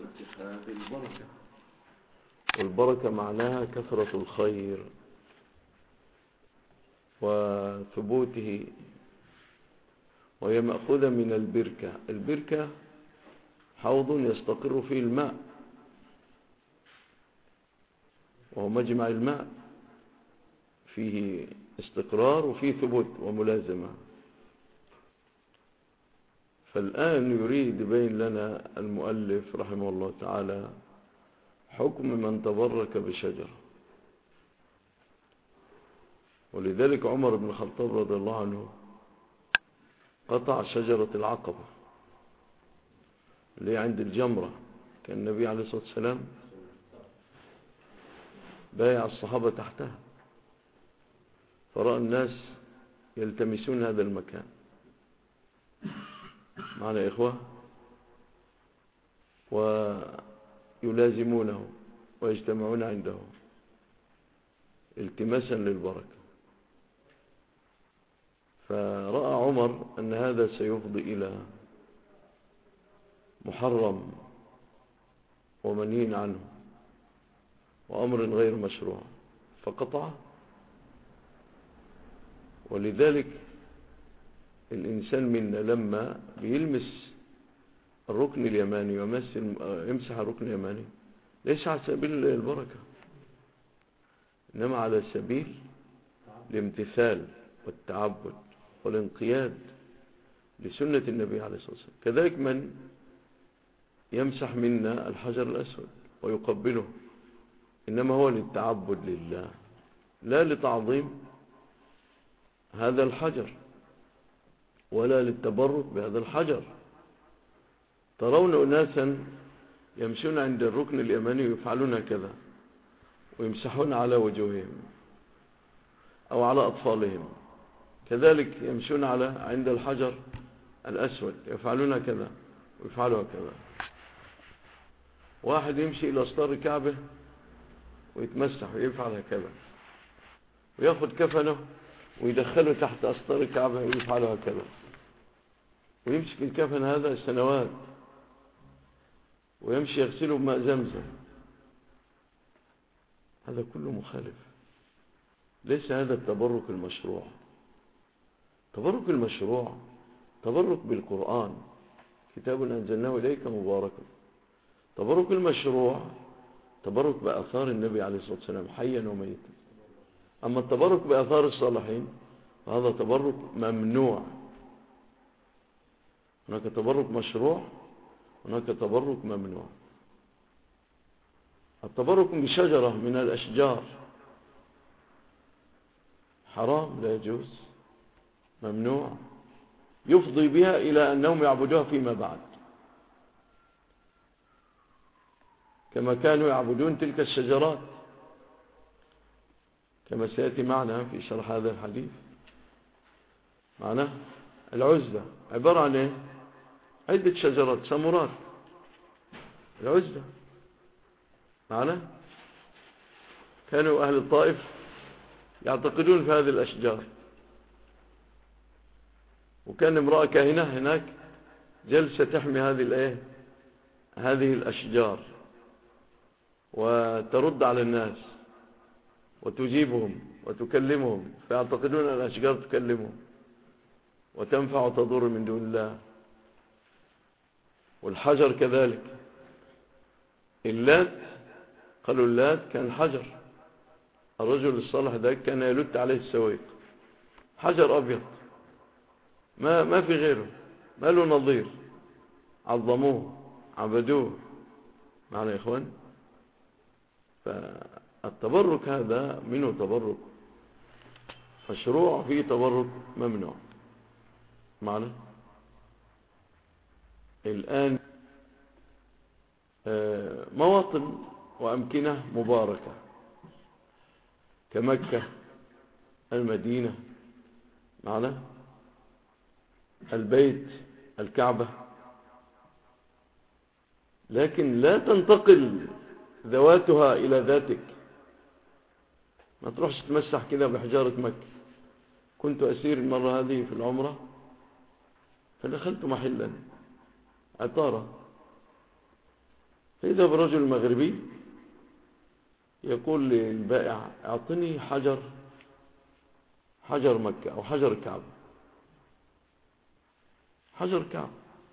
اتخاذ البركة، والبركة معناها كثرة الخير وثبوته، وهي مأخوذة من البركة. البركة حوض يستقر فيه الماء، وهو مجمع الماء، فيه استقرار وفيه ثبوت وملازمة. فالآن يريد يبين لنا المؤلف رحمه الله تعالى حكم من تبرك بشجرة. ولذلك عمر بن الخطاب رضي الله عنه قطع شجرة العقبة اللي عند الجمرة. كان النبي عليه الصلاة والسلام بايع الصحابة تحتها، فرأى الناس يلتمسون هذا المكان معنا يا إخوة، ويلازمونه ويجتمعون عنده التماسا للبركة. فرأى عمر أن هذا سيفضي إلى محرم ومنهي عنه وأمر غير مشروع، فقطعه. ولذلك الإنسان منا لما بيلمس الركن اليماني ويمسح الركن اليماني ليس على سبيل البركة، إنما على سبيل الامتثال والتعبد والانقياد لسنة النبي عليه الصلاة والسلام. كذلك من يمسح منا الحجر الأسود ويقبله، إنما هو للتعبد لله لا لتعظيم هذا الحجر ولا للتبرك بهذا الحجر. ترون أناسا يمشون عند الركن اليماني ويفعلون كذا ويمسحون على وجوههم أو على أطفالهم، كذلك يمشون عند الحجر الأسود يفعلون كذا ويفعلوا كذا. واحد يمشي إلى أسطار الكعبة ويتمسح ويفعل هكذا، ويأخذ كفنه ويدخله تحت أسطار الكعبة ويفعل هكذا، ويمسك الكفن هذا سنوات ويمشي يغسله بماء زمزم. هذا كله مخالف، ليس هذا التبرك المشروع. تبرك المشروع تبرك بالقرآن، كتاب أنزلناه إليك مبارك. تبرك المشروع تبرك بآثار النبي عليه الصلاة والسلام حيا وميتا. أما التبرك بآثار الصالحين هذا تبرك ممنوع. هناك تبرك مشروع، هناك تبرك ممنوع. التبرك بشجرة من الأشجار حرام، لا يجوز، ممنوع، يفضي بها إلى أنهم يعبدوها فيما بعد، كما كانوا يعبدون تلك الشجرات، كما سيأتي معنا في شرح هذا الحديث. معنا العزلة عبارة عن إيه؟ عدة شجرات سمرات، العزلة. معنا كانوا أهل الطائف يعتقدون في هذه الأشجار، وكان امرأة كاهنة هناك جلسة تحمي هذه الأشجار وترد على الناس وتجيبهم وتكلمهم، فيعتقدون أن الأشجار تكلمهم وتنفع وتضر من دون الله. والحجر كذلك، اللات، قالوا اللات كان حجر، الرجل الصالح ده كان يلت عليه السويق، حجر أبيض ما في غيره، ما له نظير، عظموه عبدوه. معنا يا إخوان، فالتبرك هذا منه تبرك مشروع، فيه تبرك ممنوع. معنا الآن مواطن وأمكنة مباركة كمكة، المدينة، معنا البيت، الكعبة، لكن لا تنتقل ذواتها إلى ذاتك. ما تروحش تمسح كده بحجارة مكة. كنت أسير المرة هذه في العمرة، فدخلت محلا عطارة، فإذا برجل مغربي يقول للبائع اعطني حجر مكة أو حجر الكعبة، حجر الكعبة.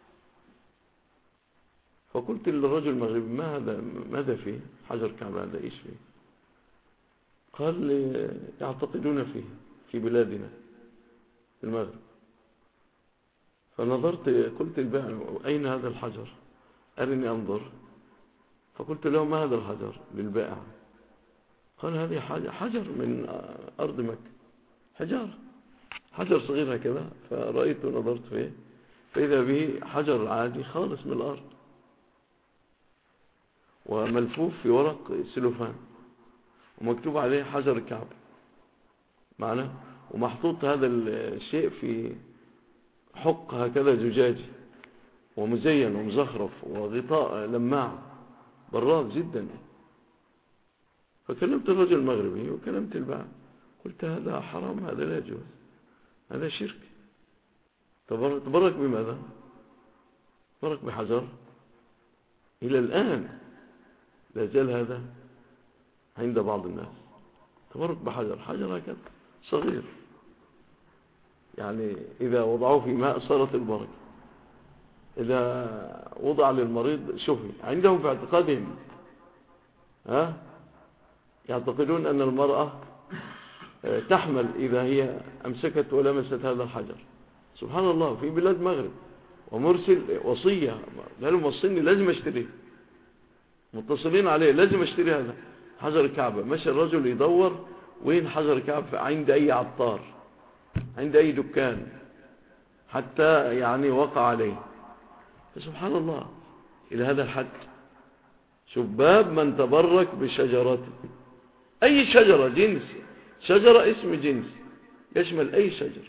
فقلت للرجل المغربي ما هذا، ماذا فيه حجر الكعبة، هذا إيش فيه؟ قال لي يعتقدون فيه في بلادنا في المغرب. فنظرت قلت للبائع أين هذا الحجر، أرني أنظر. فقلت له ما هذا الحجر للبائع؟ قال هذه حجر من أرض مكة، حجر صغير هكذا. فرأيت ونظرت فيه فإذا به حجر عادي خالص من الأرض، وملفوف في ورق سلوفان، ومكتوب عليه حجر الكعبة معنا، ومحطوط هذا الشيء في حق هكذا زجاجي، ومزين ومزخرف، وغطاء لماع براق جدا. فكلمت الرجل المغربي وكلمت البائع، قلت هذا حرام، هذا لا يجوز، هذا شرك. تبرك بماذا؟ تبرك بحجر. إلى الآن لا زال هذا عند بعض الناس، تبرك بحجر، حجر هكذا صغير، يعني إذا وضعوه في ماء صارت البركة، إذا وضع للمريض شفي. عندهم في اعتقادهم يعتقدون أن المرأة تحمل إذا هي أمسكت ولمست هذا الحجر. سبحان الله، في بلاد مغرب، ومرسل وصية، قالوا موصلني لازم اشتريه، متصلين عليه لازم اشتري هذا حجر الكعبة. مشى الرجل يدور وين حجر الكعبة، عند أي عطار، عند أي دكان، حتى يعني وقع عليه. فسبحان الله إلى هذا الحد. شوف باب من تبرك بشجرات، أي شجرة جنس، شجرة اسم جنس يشمل أي شجر،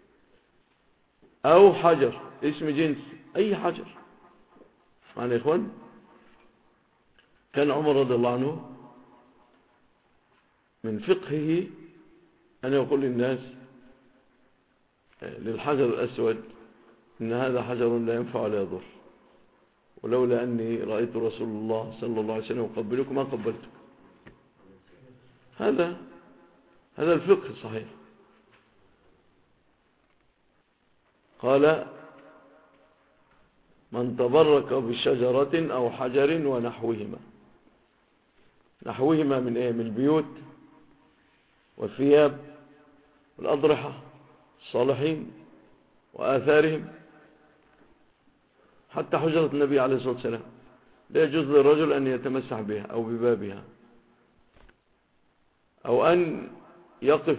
أو حجر اسم جنس أي حجر. معنا يا إخوان؟ كان عمر رضي الله عنه من فقهه أن يقول للناس للحجر الأسود إن هذا حجر لا ينفع ولا يضر، ولولا أني رأيت رسول الله صلى الله عليه وسلم يقبلك ما قبلتك. هذا الفقه الصحيح. قال من تبرك بشجرة أو حجر ونحوهما. نحوهما من إيه؟ من البيوت والثياب والأضرحة الصالحين وآثارهم، حتى حجرة النبي عليه الصلاة والسلام لا يجوز للرجل أن يتمسح بها أو ببابها، أو أن يقف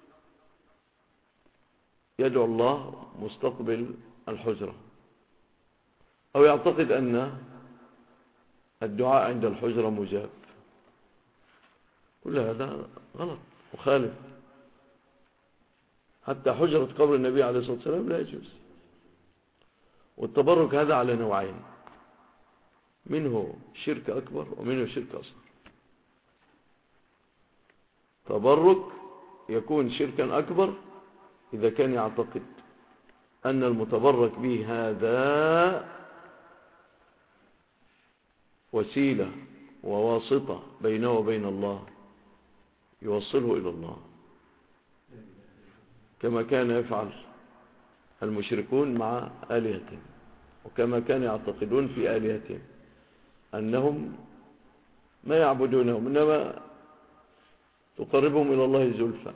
يدعو الله مستقبل الحجرة، أو يعتقد أن الدعاء عند الحجرة مجاب. كل هذا غلط مخالف. حتى حجرة قبر النبي عليه الصلاة والسلام لا يجوز. والتبرك هذا على نوعين، منه شرك أكبر ومنه شرك أصغر. تبرك يكون شركا أكبر إذا كان يعتقد أن المتبرك به هذا وسيلة وواسطة بينه وبين الله يوصله إلى الله، كما كان يفعل المشركون مع آلهتهم، وكما كانوا يعتقدون في آلهتهم أنهم ما يعبدونهم إنما تقربهم إلى الله زلفى.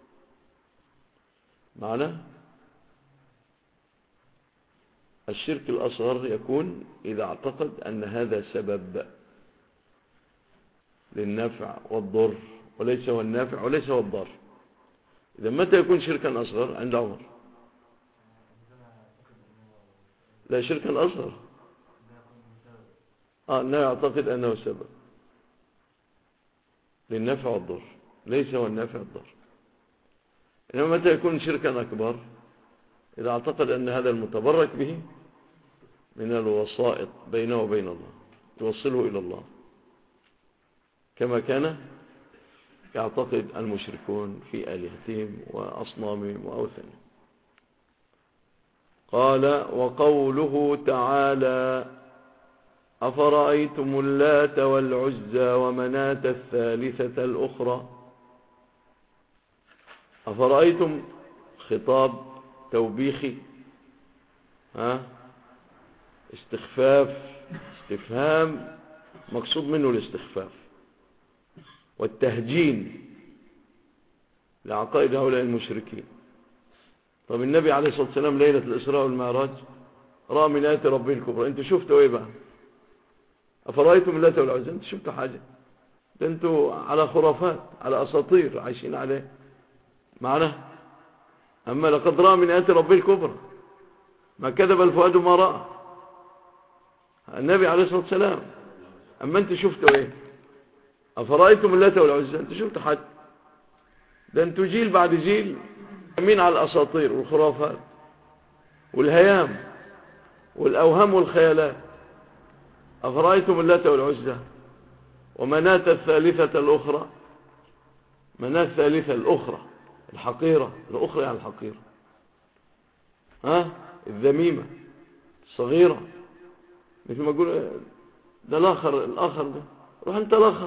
معنى الشرك الأصغر يكون إذا اعتقد أن هذا سبب للنفع والضر، وليس هو النافع وليس هو الضر. إذا متى يكون شركا أصغر؟ عند عمر. لا، شركا أصغر أنه يعتقد أنه سبب للنفع والضر، ليس هو النافع والضر. إنما متى يكون شركا أكبر؟ إذا اعتقد أن هذا المتبرك به من الوسائط بينه وبين الله يوصله إلى الله، كما كان يعتقد المشركون في آلهتهم وأصنامهم وأوثانهم. قال وقوله تعالى أفرأيتم اللات والعزى ومناة الثالثة الأخرى. أفرأيتم خطاب توبيخي، استخفاف، استفهام مقصود منه الاستخفاف والتهجين لعقائد هؤلاء المشركين. طب النبي عليه الصلاة والسلام ليلة الإسراء والمعراج رأى من آيات ربه الكبرى، انتوا شفتوا ايه بقى؟ أفرأيتم اللات والعزى، انتوا شفتوا حاجة؟ ده انتوا على خرافات، على أساطير عايشين عليه معنا. أما لقد رأى من آيات ربه الكبرى ما كذب الفؤاد ما رأى النبي عليه الصلاة والسلام. أما انتوا شفتوا ايه؟ أفرأيتم اللات والعزى، انتوا شفتوا حاجة؟ ده انتوا جيل بعد جيل مين على الأساطير والخرافات والهيام والأوهام والخيالات. أفرأيتم اللات والعزى ومناة الثالثة الأخرى. مناة الثالثة الأخرى الحقيرة، الأخرى يعني الحقيرة، الذميمة الصغيرة، مثل ما أقول ده الآخر ده، روح أنت الآخر،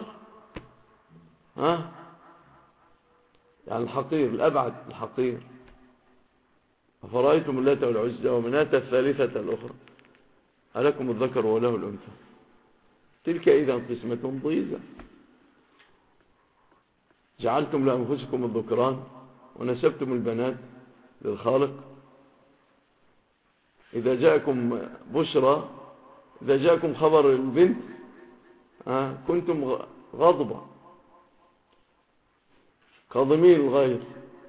يعني الحقير الأبعد الحقير. أفرأيتم اللات والعزى ومناة الثالثة الأخرى ألكم الذكر وله الأنثى تلك إذا قسمة ضيزى جعلتم لأنفسكم الذكران ونسبتم البنات للخالق. إذا جاءكم بشرى، إذا جاءكم خبر البنت كنتم غضبا كاظمين الغيظ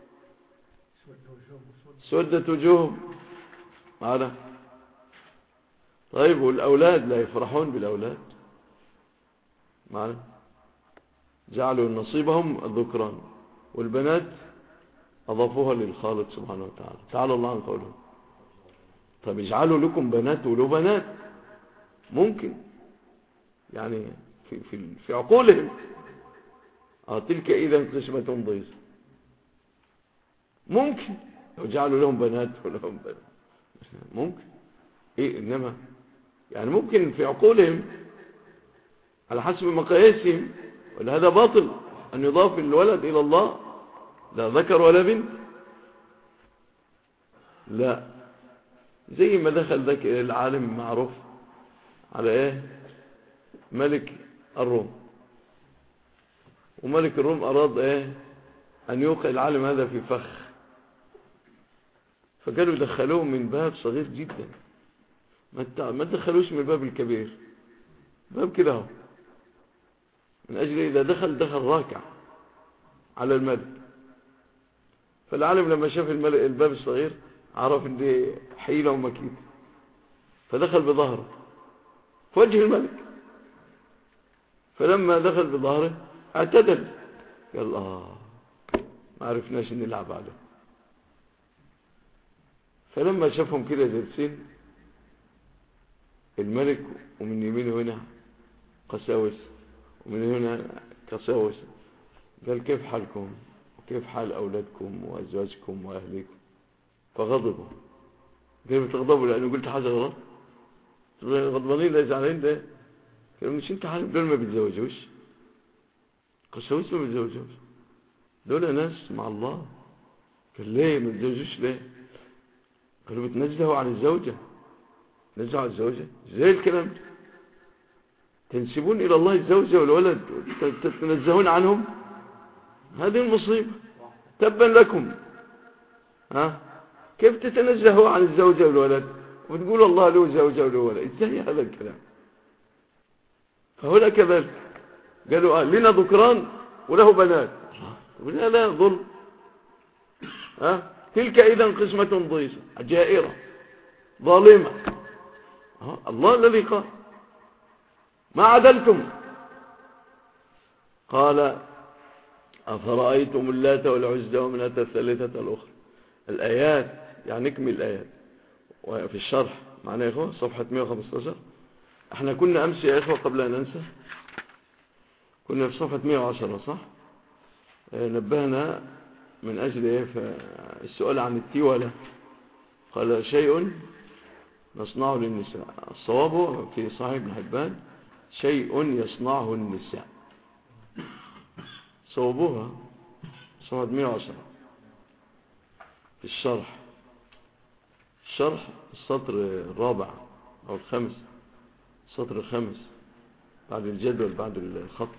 سودت وجوههم معنا. طيب والأولاد لا يفرحون بالأولاد معنا، جعلوا نصيبهم الذكران والبنات أضافوها للخالق سبحانه وتعالى. تعالى الله عن قوله. طب اجعلوا لكم بنات ولو بنات، ممكن يعني في عقولهم تلك إذا قسمة ضيزى، ممكن لو جعلوا لهم بنات ولهم بنات ممكن إنما يعني ممكن في عقولهم على حسب مقاييسهم. ولهذا باطل أن يضاف الولد إلى الله، لا ذكر ولا بنت، لا. زي ما دخل ذاك العالم معروف على ملك الروم، وملك الروم أراد أن يوقع العالم هذا في فخ، فقالوا دخلوه من باب صغير جدا، ما دخلوش من الباب الكبير، باب كده هو، من أجل إذا دخل راكع على الملك. فالعالم لما شاف الباب الصغير عرف ان دي حيلة ومكيدة، فدخل بظهره في وجه الملك. فلما دخل بظهره اعتدل، قال ما عرفناش نلعب عليه. فلما شافهم كده جالسين الملك ومن يمينه هنا قساوس ومن هنا قساوس، قال كيف حالكم وكيف حال أولادكم وأزواجكم وأهليكم؟ فغضبوا. قالوا بتغضبوا لأنه قلت حاجة غلط؟ غضبانين لا زعلانين ده؟ قالوا مش انت حالك دول ما بيتزوجوش، قساوس ما بيتزوجوش، دول ناس مع الله. قال ليه ما بيتزوجوش ليه؟ قالوا بتنزهوا عن الزوجة. نزهوا عن الزوجة زي الكلام ده، تنسبون إلى الله الزوجة والولد تتنزهون عنهم، هذه المصيبة. تبا لكم، كيف تتنزهوا عن الزوجة والولد وتقول الله له زوجة وله ولد؟ ازاي هذا الكلام؟ فهنا كذلك قالوا لنا ذكران وله بنات، قلنا لا ظلم، تلك إذا قسمة ضيزى جائرة ظالمة. الله الذي قال ما عدلتم. قال أفرأيتم اللات والعزى ومناة الثالثة الأخرى. الآيات يعني نكمل الآيات وفي الشرح معنا يا إخوة صفحة 115. احنا كنا أمس يا إخوة قبل أن ننسى كنا في صفحة 110 صح؟ نبهنا من أجل السؤال عن التيولة. قال شيء نصنعه للنساء. الصواب هو في صحيح ابن حبان شيء يصنعه النساء. صوابها صفحة 110 في الشرح السطر الرابع أو الخامس، السطر الخامس بعد الجدول بعد الخط،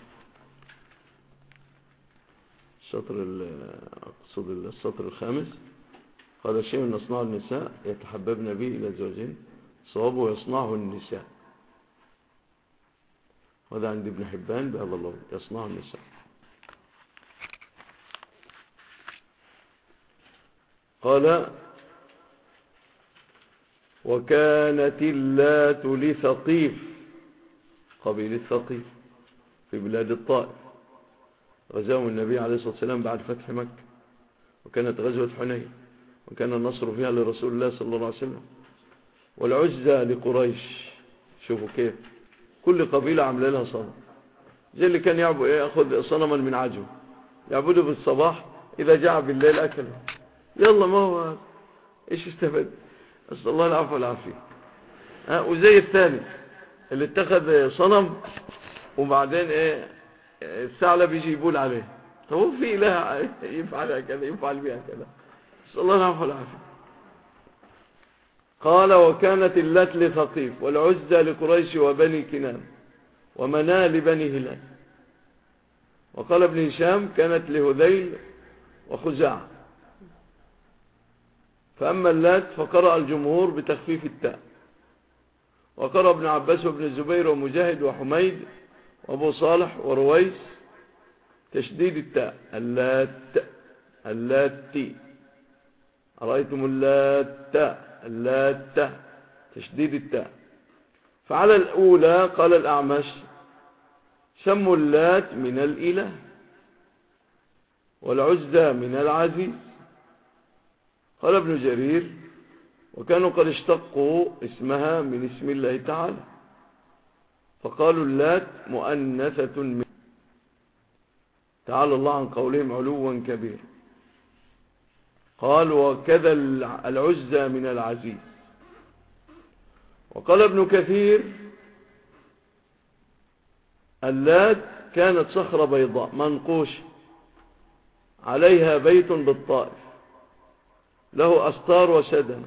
أقصد السطر الخامس. قال شيء نصنعه النساء يتحببن به إلى زوجين، صوابه يصنعه النساء. وهذا عند ابن حبان بهذا اللفظ يصنعه النساء. قال وكانت اللات لثقيف، قبيلة ثقيف في بلاد الطائف، غزاهم النبي عليه الصلاة والسلام بعد فتح مكة، وكانت غزوة حنين، وكان النصر فيها لرسول الله صلى الله عليه وسلم. والعزة لقريش. شوفوا كيف كل قبيلة عمل لها صنم، زي اللي كان يأخذ صنما من عجو يعبده بالصباح، إذا جاء بالليل أكله. يلا ما هو إيش استفد؟ أسأل الله العفو والعافية. وزي الثاني اللي اتخذ صنم وبعدين الثعلب يجي يبول عليه. طب هو في إله يفعل كذا يفعل بها كذا؟ أسأل الله العفو والعافية. قال وكانت اللات لثقيف والعزة لقريش وبني كنان ومناة لبني هلال. وقال ابن هشام كانت لهذيل وخزاعة. فأما اللات فقرأ الجمهور بتخفيف التاء، وقرأ ابن عباس وابن الزبير ومجاهد وحميد وابو صالح ورويس تشديد التاء، اللات أرأيتم اللات تشديد التاء. فعلى الأولى قال الأعمش سموا اللات من الإله والعزى من العزيز. قال ابن جرير وكانوا قد اشتقوا اسمها من اسم الله تعالى، فقالوا اللات مؤنثة من تعالى الله عن قولهم علوا كبير. قال وكذا العزى من العزيز. وقال ابن كثير اللات كانت صخرة بيضاء منقوش عليها بيت بالطائف له أستار وسدن،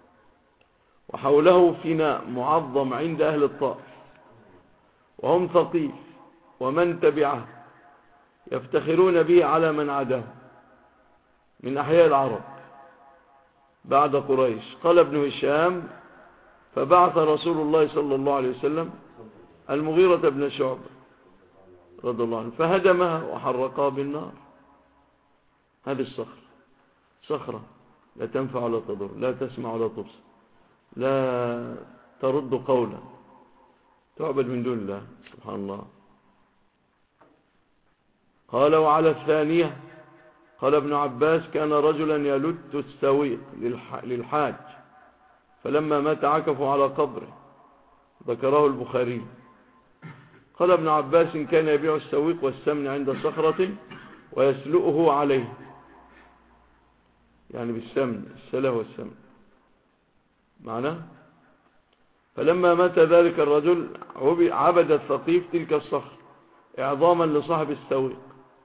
وحوله فناء معظم عند أهل الطائف، وهم ثقيف ومن تبعه يفتخرون به على من عداه من أحياء العرب بعد قريش. قال ابن هشام فبعث رسول الله صلى الله عليه وسلم المغيرة بن شعبة رضي الله عنه فهدمها وحرقها بالنار. هذه صخرة لا تنفع ولا تضر، لا تسمع ولا تبصر، لا ترد قولا، تعبد من دون الله سبحان الله. قال وعلى الثانية قال ابن عباس كان رجلا يلت السويق للحاج، فلما مات عكفوا على قبره، ذكره البخاري. قال ابن عباس كان يبيع السويق والسمن عند صخرة ويسلؤه عليه، يعني بالسمن، السله والسمن معناه. فلما مات ذلك الرجل عبد الثقيف تلك الصخر إعظاما لصاحب السويق.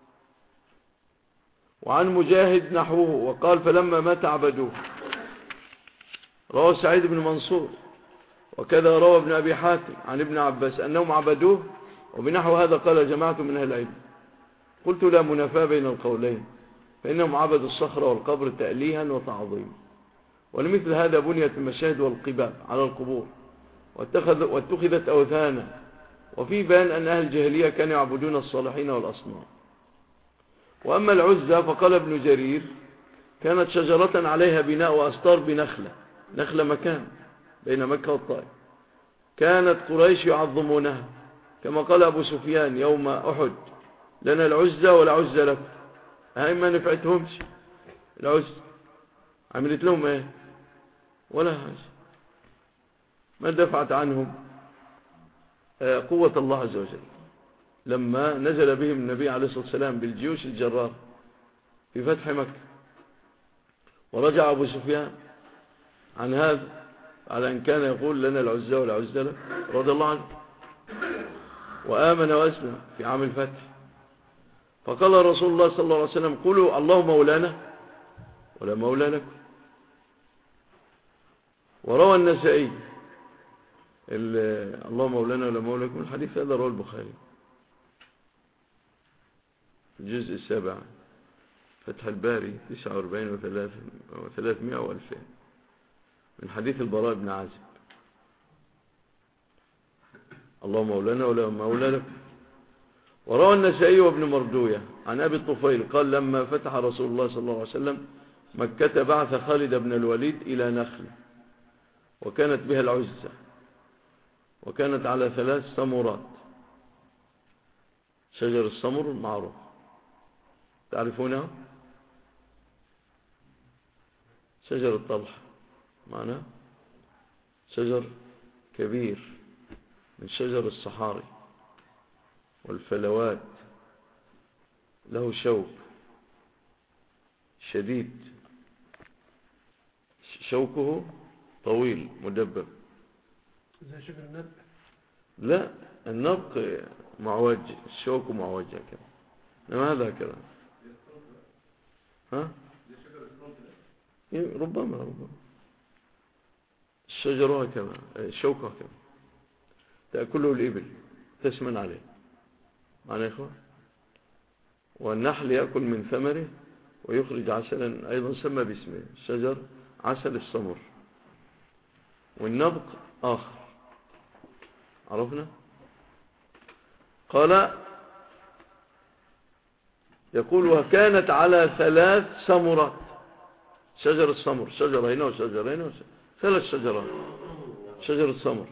وعن مجاهد نحوه وقال فلما مات عبدوه. رواه سعيد بن منصور وكذا روى ابن أبي حاتم عن ابن عباس أنهم عبدوه، وبنحو هذا قال جماعة من أهل العلم. قلت لا منافاة بين القولين، فإنهم عبدوا الصخرة والقبر تأليها وتعظيما، ولمثل هذا بنيت المشاهد والقباب على القبور واتخذت أوثانا. وفي بيان أن أهل الجاهلية كانوا يعبدون الصالحين والأصنام. وأما العزة فقال ابن جرير كانت شجرة عليها بناء وأستار بنخلة، نخلة مكان بين مكة والطائف، كانت قريش يعظمونها، كما قال أبو سفيان يوم أحد لنا العزة ولا عزة لكم. هاي ما نفعتهمش العزة، عملت لهم ايه ولا حاجة، ما دفعت عنهم قوة الله عز وجل. لما نزل بهم النبي عليه الصلاة والسلام بالجيوش الجرار في فتح مكة، ورجع أبو سفيان عن هذا على أن كان يقول لنا العزى والعزى لك رضي الله عنه، وآمن وأسلم في عام الفتح. فقال رسول الله صلى الله عليه وسلم قولوا الله مولانا ولا مولى لكم. وروى النسائي الله مولانا ولا مولى لكم، الحديث هذا رواه البخاري الجزء 7 فتح الباري 49 و300 و2000 من حديث البراء بن عازب الله مولانا ولا مولى لكم. وروى النسائي وابن مردوية عن أبي الطفيل قال لما فتح رسول الله صلى الله عليه وسلم مكة بعث خالد بن الوليد إلى نخل وكانت بها العزة، وكانت على 3 سمرات. شجر السمر معروف تعرفونه، شجر الطلح معناه شجر كبير من شجر الصحاري والفلوات، له شوك شديد، شوكه طويل مدبب زي شجر النبق. لا، النبق معوج، الشوك معوج كده، انما هذا كده ها ربما الشجرة هكذا، الشوكة هكذا تأكله الإبل تسمن عليه معنى يا إخوة. والنحل يأكل من ثمره ويخرج عسلا أيضا سمى باسمه الشجر عسل السمر. والنبق آخر عرفنا. قال يقول وكانت على 3 سمرات، شجر السمر شجرة هنا وشجرة هنا 3 شجرات شجر السمر.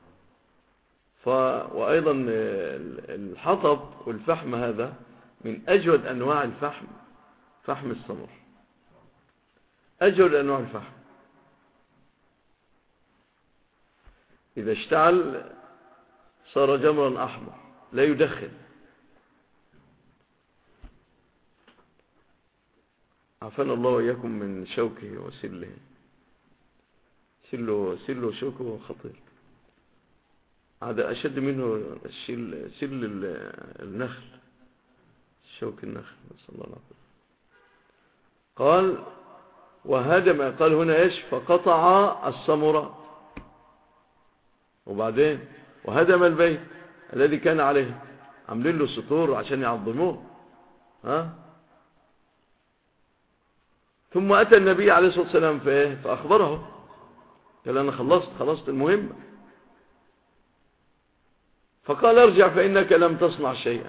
وأيضا الحطب والفحم هذا من أجود أنواع الفحم، فحم السمر أجود أنواع الفحم، إذا اشتعل صار جمرا أحمر لا يدخن. عافانا الله وإياكم من شوكه وسله، سله شوكه خطير، هذا أشد منه سل النخل، شوك النخل نسأل الله العافية. قال وهدم، قال هنا إيش؟ فقطع السمرات، وبعدين وهدم البيت الذي كان عليه، عاملين له سطور عشان يعظموه ثم أتى النبي عليه الصلاة والسلام فأخبره، قال أنا خلصت المهمة. فقال ارجع فإنك لم تصنع شيئا.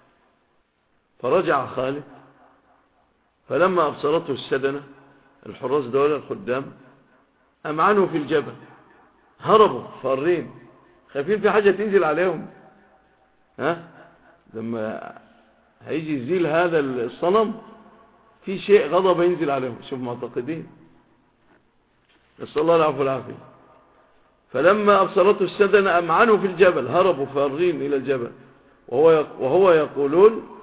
فرجع خالد، فلما أبصرته السدنة الحراس دول الخدام أمعنوا في الجبل، هربوا فارين خايفين في حاجة تنزل عليهم، لما هيجي يزيل هذا الصنم في شيء غضب ينزل عليهم، شوف معتقدين، نسأل الله العفو والعافية. فلما أبصرته السدنة أمعنوا في الجبل، هربوا فارين إلى الجبل، وهو يقولون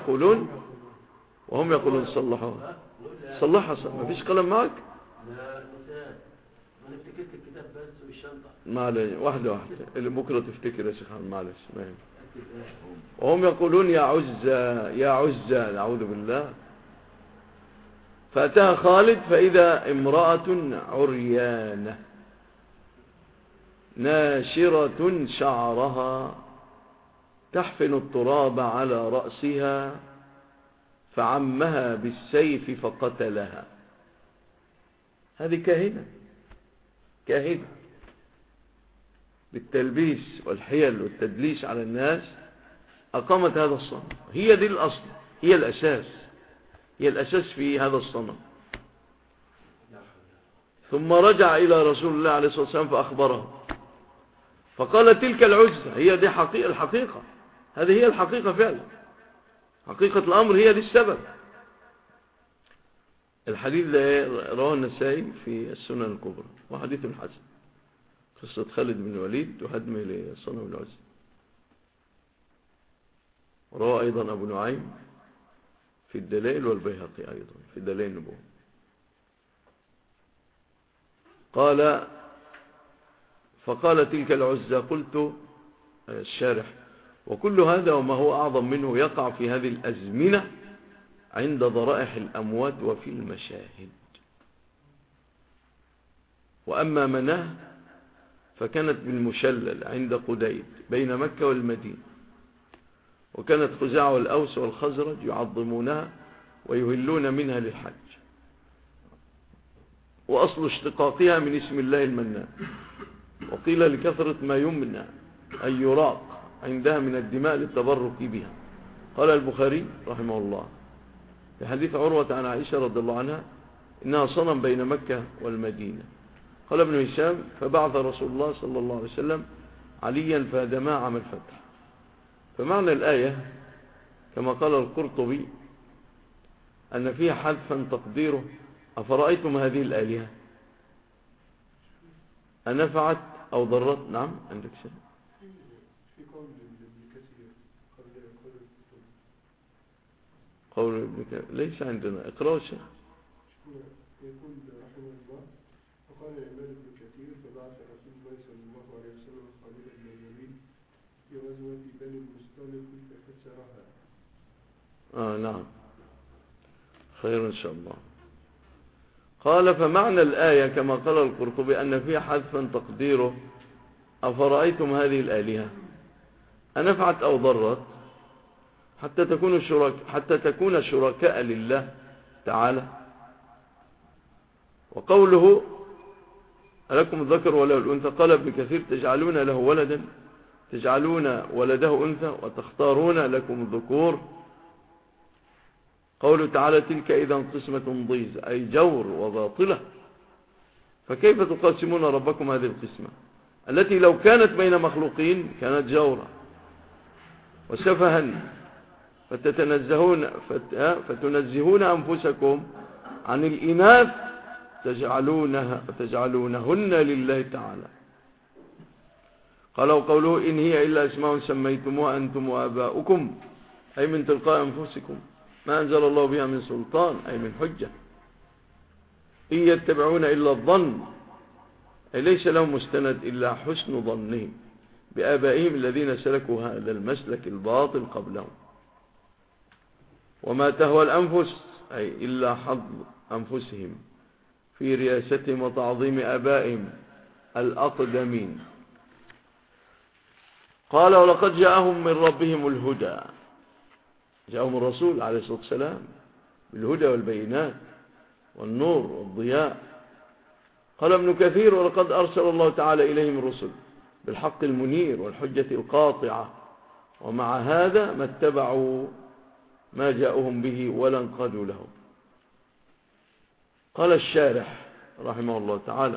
وهم يقولون صلحها ما فيش قلم معك؟ لا نسان، ما نفتكرت الكتاب بس والشنطة. معلش واحدة اللي بكرة تفتكر يا شيخ، معلش ما يهم. وهم يقولون يا عزة نعوذ بالله. فأتاها خالد فإذا امرأة عريانة ناشرة شعرها تحفن التراب على رأسها، فعمها بالسيف فقتلها. هذه كاهنة بالتلبيس والحيل والتدليس على الناس، أقامت هذا الصنم. هي دي الأصل، هي الأساس في هذا الصنم. ثم رجع إلى رسول الله عليه الصلاة والسلام فأخبره، فقال تلك العزة هي دي الحقيقة، هذه هي الحقيقة فعلا، حقيقة الأمر هي دي السبب. الحديث رواه النسائي في السنن الكبرى وحديث حسن، قصة خالد بن الوليد وهدمه لصنم العزة. رواه أيضا أبو نعيم في الدلائل والبيهقي أيضا في دلائل النبوة. قال فقال تلك العزى. قلت الشارح: وكل هذا وما هو أعظم منه يقع في هذه الأزمنة عند ضرائح الأموات وفي المشاهد. وأما مناه فكانت بالمشلل عند قديد بين مكة والمدينة، وكانت خزاعة والأوس والخزرج يعظمونها ويهلون منها للحج، وأصل اشتقاقها من اسم الله المنان، وقيل لكثرة ما يمنى أي يراق عندها من الدماء للتبرك بها. قال البخاري رحمه الله في حديث عروة عن عائشة رضي الله عنها إنها صنم بين مكة والمدينة. قال ابن هشام: فبعث رسول الله صلى الله عليه وسلم عليا فهدما عام الفتح. فمعنى الآية كما قال القرطبي أن فيها حذفا تقديره: أفرأيتم هذه الآلهة أنفعت أو ضرت؟ نعم عندك شيء في قول ابن كثير قول ابن كثير ليس عندنا. اقرأوا الشيخ. يقول رحمه الله: فقال الإمام ابن كثير: فبعث رسول الله صلى الله عليه وسلم خالد بن الوليد في غزوة بني المصطلق فكسرها. نعم، خير إن شاء الله. قال: فمعنى الآية كما قال القرطبي أن فيها حذفا تقديره: أفرأيتم هذه الآلهة أنفعت أو ضرت، حتى تكون شركاء لله تعالى. وقوله ألكم الذكر وله الأنثى، قال ابن كثير: تجعلون له ولدا، تجعلون ولده أنثى وتختارون لكم الذكور. قوله تعالى: تلك إذا قسمة ضيز، أي جور وباطلة. فكيف تقاسمون ربكم هذه القسمة التي لو كانت بين مخلوقين كانت جورا وسفها، فتنزهون أنفسكم عن الإناث تجعلونهن لله تعالى. قالوا قوله: إن هي إلا اسماء سميتموها أنتم وآباؤكم، أي من تلقاء أنفسكم، ما أنزل الله بها من سلطان، أي من حجة. إن يتبعون إلا الظن، أي ليس لهم مستند إلا حسن ظنهم بآبائهم الذين سلكوا هذا المسلك الباطل قبلهم. وما تهوى الأنفس، أي إلا حظ أنفسهم في رياستهم وتعظيم آبائهم الأقدمين. قال: ولقد جاءهم من ربهم الهدى، جاءهم الرسول عليه الصلاة والسلام بالهدى والبينات والنور والضياء. قال ابن كثير: ولقد أرسل الله تعالى إليهم الرسل بالحق المنير والحجة القاطعة، ومع هذا ما اتبعوا ما جاءهم به ولا انقادوا له. قال الشارح رحمه الله تعالى: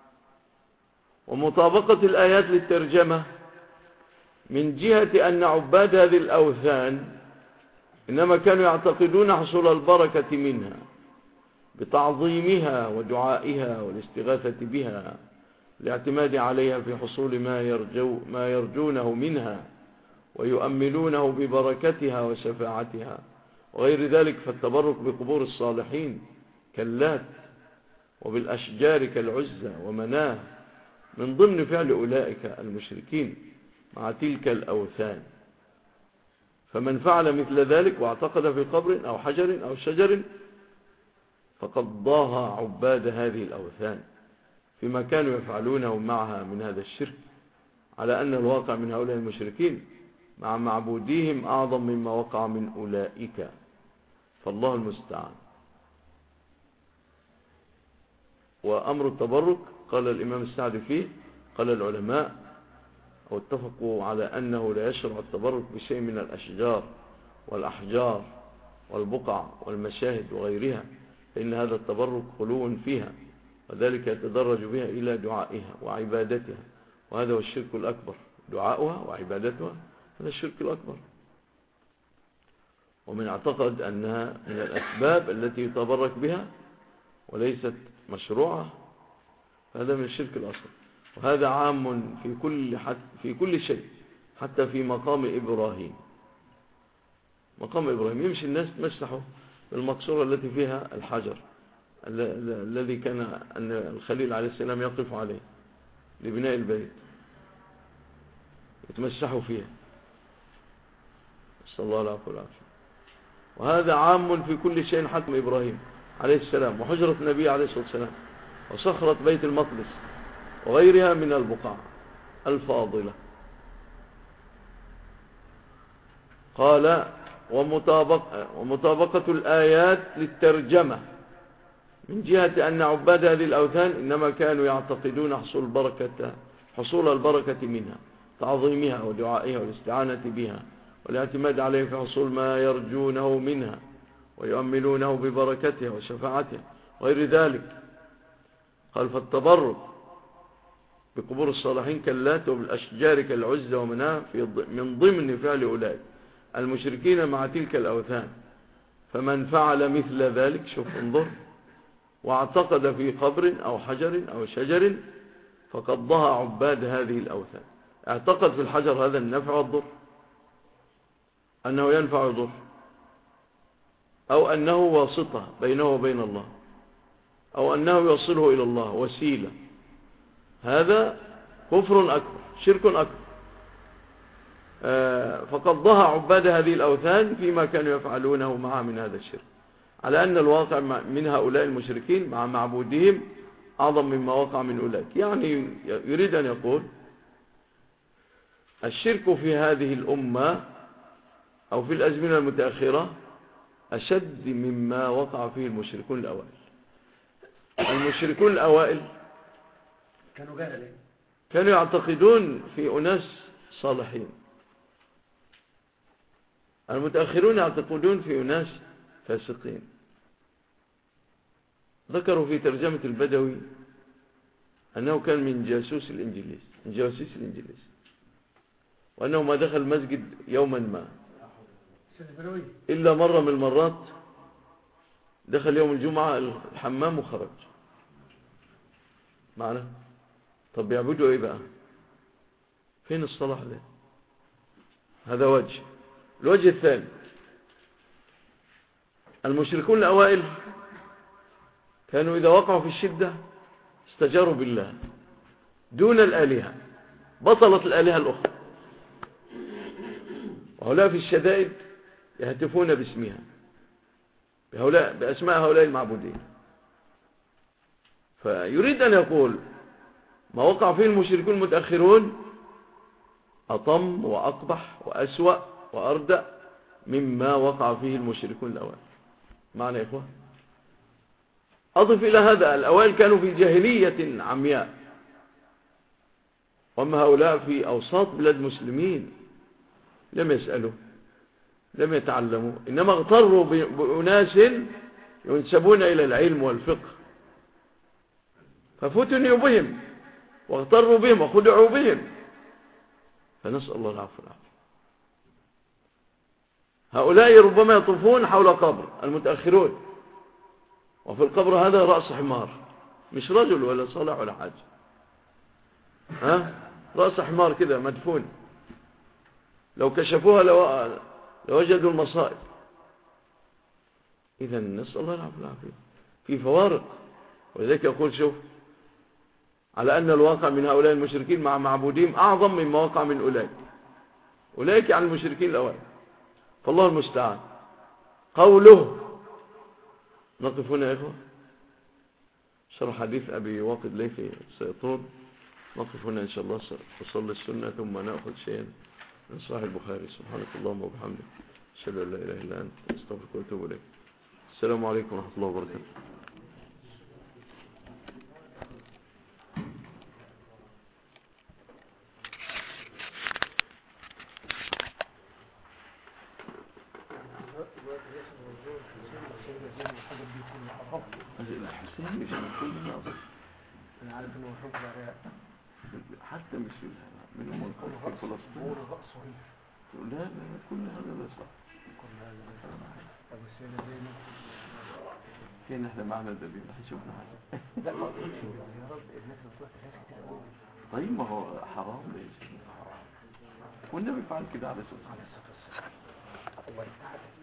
ومطابقة الآيات للترجمة من جهة أن عباد هذه الأوثان إنما كانوا يعتقدون حصول البركة منها بتعظيمها ودعائها والاستغاثة بها، الاعتماد عليها في حصول ما يرجونه منها ويؤملونه ببركتها وشفاعتها وغير ذلك. فالتبرك بقبور الصالحين كاللات وبالأشجار كالعزى ومناه من ضمن فعل أولئك المشركين مع تلك الأوثان. فمن فعل مثل ذلك واعتقد في قبر أو حجر أو شجر فقد ضاها عباد هذه الأوثان فيما كانوا يفعلونه معها من هذا الشرك، على أن الواقع من هؤلاء المشركين مع معبوديهم أعظم مما وقع من أولئك، فالله المستعان. وأمر التبرك قال الإمام السعدي فيه، قال العلماء واتفقوا على أنه لا يشرع التبرك بشيء من الأشجار والأحجار والبقع والمشاهد وغيرها، فإن هذا التبرك خلو فيها، وذلك يتدرج بها إلى دعائها وعبادتها، وهذا هو الشرك الأكبر. دعاؤها وعبادتها هذا الشرك الأكبر. ومن اعتقد أنها من الأسباب التي يتبرك بها وليست مشروعة فهذا من الشرك الأصغر. وهذا عام في كل شيء، حتى في مقام إبراهيم. مقام إبراهيم يمشي الناس تمسحه بالمقصورة التي فيها الحجر الذي كان أن الخليل عليه السلام يقف عليه، لبناء البيت يتمسحوا فيها، نسأل الله العفو والعافية. وهذا عام في كل شيء حكم إبراهيم عليه السلام، وحجرة النبي عليه الصلاة والسلام، وصخرة بيت المقدس، وغيرها من البقاع الفاضلة. قال ومطابقة الآيات للترجمة من جهة أن عباد هذه الأوثان إنما كانوا يعتقدون حصول البركة منها، تعظيمها ودعائها والاستعانة بها والاعتماد عليه في حصول ما يرجونه منها ويؤملونه ببركتها وشفاعتها وغير ذلك. قال فالتبرك بقبور الصالحين كاللات وبالأشجار كالعزة ومناه من ضمن فعل أولئك المشركين مع تلك الأوثان. فمن فعل مثل ذلك، شوف انظر، واعتقد في قبر أو حجر أو شجر فقد ضاع عباد هذه الأوثان. اعتقد في الحجر هذا النفع والضر، أنه ينفع ويضر، أو أنه واسطة بينه وبين الله، أو أنه يوصله إلى الله وسيلة، هذا كفر أكبر، شرك أكبر. فقد ضاع عباد هذه الأوثان فيما كانوا يفعلونه معها من هذا الشرك، على أن الواقع من هؤلاء المشركين مع معبودهم أعظم مما وقع من أولئك. يعني يريد أن يقول الشرك في هذه الأمة أو في الأزمنة المتأخرة أشد مما وقع فيه المشركون الأوائل. المشركون الأوائل كانوا يعتقدون في أناس صالحين، المتأخرون يعتقدون في أناس فاسقين. ذكروا في ترجمة البدوي أنه كان من جاسوس الإنجليز، وأنه ما دخل المسجد يوما ما إلا مرة من المرات، دخل يوم الجمعة الحمام وخرج معنا. طب يعبدوا ايه بقى؟ فين الصلاح ده؟ هذا وجه. الوجه الثاني، المشركون الأوائل كانوا إذا وقعوا في الشدة استجاروا بالله دون الآلهة، بطلت الآلهة الأخرى، وهؤلاء في الشدائد يهتفون باسمها، بأسماء هؤلاء المعبودين. فيريد أن يقول ما وقع فيه المشركون المتأخرون أطم وأقبح وأسوأ وأردأ مما وقع فيه المشركون الأوائل. معنى يا إخوان، أضف إلى هذا الأوائل كانوا في جاهلية عمياء، وأما هؤلاء في أوساط بلاد مسلمين لم يسألوا، لم يتعلموا، إنما اغتروا بأناس ينسبون إلى العلم والفقه، ففتنوا بهم واغتروا بهم وخدعوا بهم، فنسأل الله العفو والعافية. هؤلاء ربما يطوفون حول قبر المتأخرون، وفي القبر هذا رأس حمار، مش رجل ولا صالح ولا حاجة، رأس حمار كده مدفون، لو كشفوها لوجدوا المصائب. إذا نسأل الله العفو والعافية. في فوارق، ولذلك يقول شوف، على أن الواقع من هؤلاء المشركين مع معبودين أعظم مما وقع من أولئك عن المشركين الأوائل. فالله المستعان. قوله، نقف هنا يا إخوة، شرح حديث أبي واقد ليثي سيطول، نقف هنا إن شاء الله، نصلي السنة ثم نأخذ شيئا من صحيح البخاري. سبحانك اللهم وبحمدك، أشهد أن لا إله إلا أنت، أستغفرك وأتوب إليك. السلام عليكم ورحمة الله وبركاته. الحسين مش من كل الناس، أنا عارف إنه محروق بعراق، حتى مش منهم في فلسطين. لا كل هذا لا صح. كل هذا أبو السيدة زينب كان احنا معنا دليل، شفنا حاجة. لا ما أقولش يا رب الناس بتروح تحس كتير قوي. طيب ما هو حرام ليش؟ والنبي فعل كده عليه الصلاة والسلام.